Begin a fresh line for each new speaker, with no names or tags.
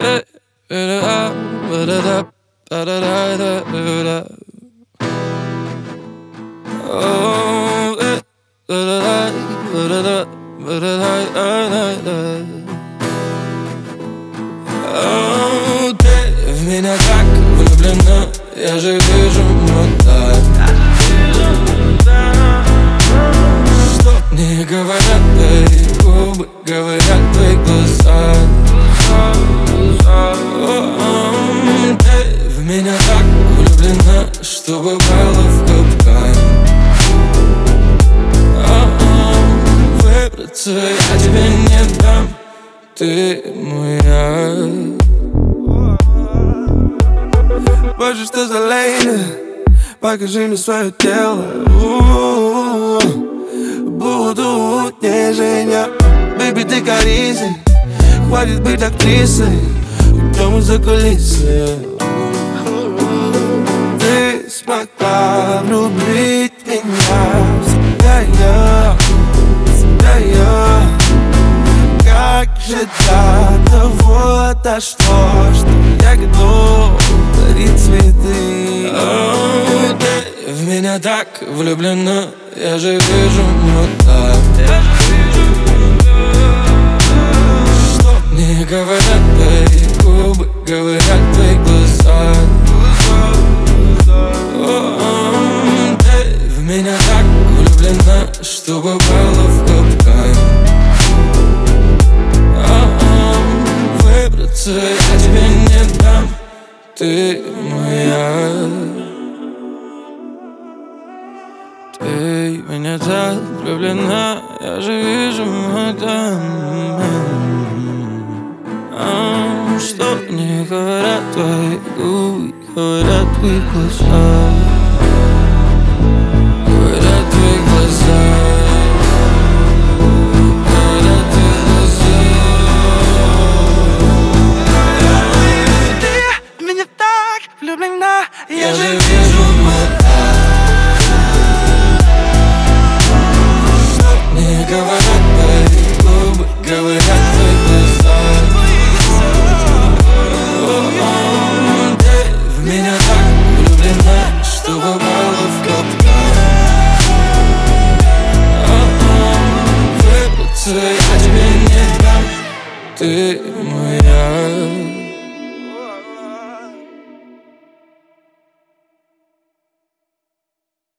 Ты в меня так влюблена, я же вижу мута. Что мне говорят твои губы, говорят твои глаза. Ты в меня так влюблена, что попала в капкан. Выбраться я тебе не дам, ты моя. Боже, что за лейна, покажи мне свое тело. Буду утешения. Бэйби, ты корисой, хватит быть актрисой, уйдем из-за кулисы. Ты смогла влюбить меня в себя я. Как же для того дошло, что я готов дарить цветы. Ты в меня так влюблена, я же вижу мута. Что мне говорят твои губы, говорят твои глаза. Ты в меня так влюблена, что попала в капкан. Выбраться я тебе не дам, ты моя. Ты в меня так влюблена, я же вижу мадам. Что мне говорят твои губы, говорят твои глаза. Говорят твои глаза. Говорят твои глаза.
Ты в меня так влюблена,
Я же вижу мадам. Мне говорят твои губы, говорят твои глаза. Ты в меня так влюблена, что попала в капкан. Выбраться я тебе не дам, ты моя.